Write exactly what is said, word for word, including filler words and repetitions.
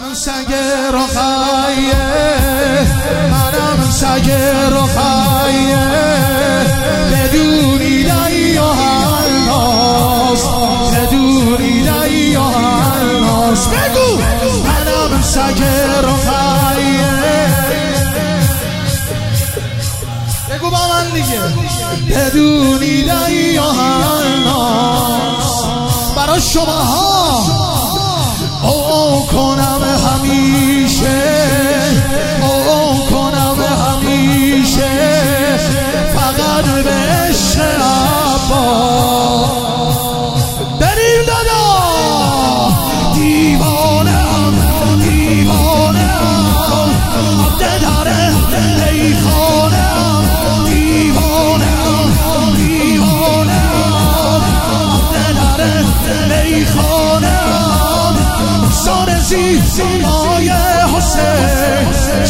سگ رخیه، منم سگ رخیه، بدونی ای و هناس، بدونی ای و هناس. بگو منم سگ رخیه. بگو با من دیگه. بدونی ای و هناس. برای شما ها او کنم همیشه، او کنم همیشه، فقط به عشق عباس. بریم دادا. دیوانم دیوانم ددره ای خانم، دیوانم دیوانم ددره ای خانم. سارزی مای حسین